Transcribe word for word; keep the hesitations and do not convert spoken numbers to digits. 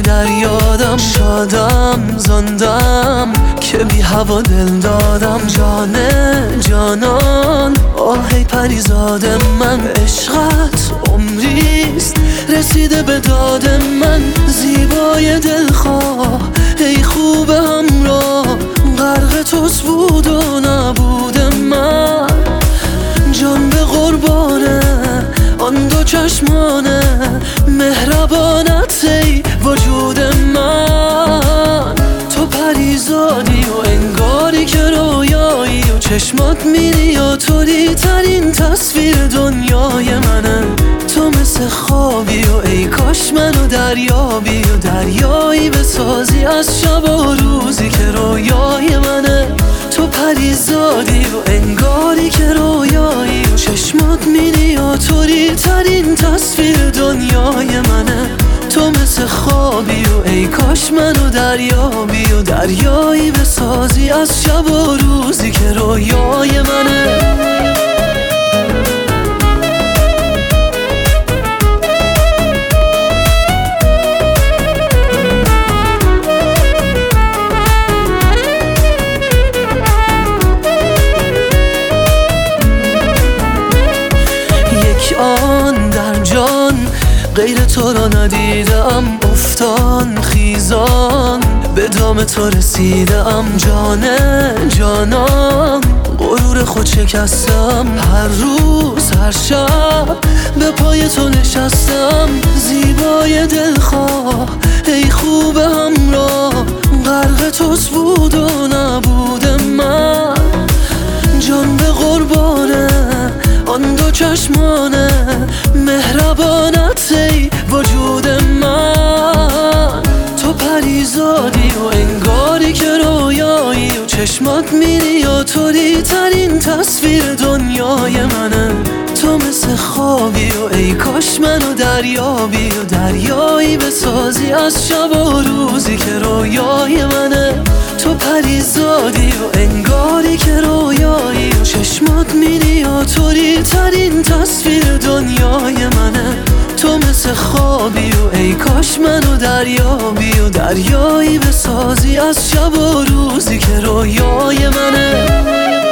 باشی در یادم. شادم زندم که بی هوا دل دادم. جانه جانان آهی پریزاد من، عشقت عمریست رسیده به داد من. زیبای دلخواه ای خوب همراه، غرق توست بود و نبود من. جان به قربانه آن دو چشمانه، مهربانت ای وجود من. تو پریزادی و انگاری که رویایی و چشمات میری و طوری ترین تصویر دنیای منه. تو مثل خوابی و ای کاش منو دریابی و دریایی بسازی از شب و روزی که رویای منه. تو پریزادی و انگاری که رویایی و چشمات میری و طوری ترین تصویر دنیای منه. تو مثل خوابی و ای کاش منو دریابی و دریایی بسازی از شب و روزی که رویای منه. آن در جان غیر تو را ندیدم، افتان خیزان به دام تو رسیدم. جانه جانان غرور خود شکستم، هر روز هر شب به پای تو نشستم. زیبای دلخواه ای خوب همراه، غرق توست بود و نبود من. جان به قربانه آن دو چشمانه، مهربانت ای وجود من. تو پریزادی و انگاری که رویایی و چشمات میری و طوری ترین تصویر دنیای منه. تو مثل خوابی و ای کاش منو دریابی و دریایی بسازی از شب و روزی که رویای منه. تو پریزادی و انگاری که رویایی و چشمات میری و طوری ترین تصویر دنیای منه. تو مثل خوابی و ای کاش منو دریابی و دریایی بسازی از شب و روزی که رویای منه.